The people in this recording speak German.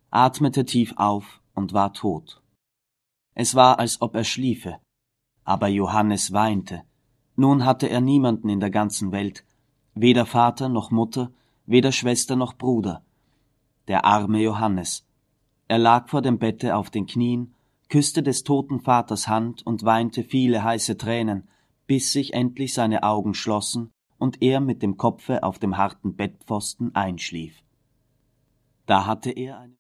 atmete tief auf und war tot. Es war, als ob er schliefe, aber Johannes weinte. Nun hatte er niemanden in der ganzen Welt, weder Vater noch Mutter, weder Schwester noch Bruder. Der arme Johannes. Er lag vor dem Bette auf den Knien, küsste des toten Vaters Hand und weinte viele heiße Tränen, bis sich endlich seine Augen schlossen und er mit dem Kopfe auf dem harten Bettpfosten einschlief. Da hatte er eine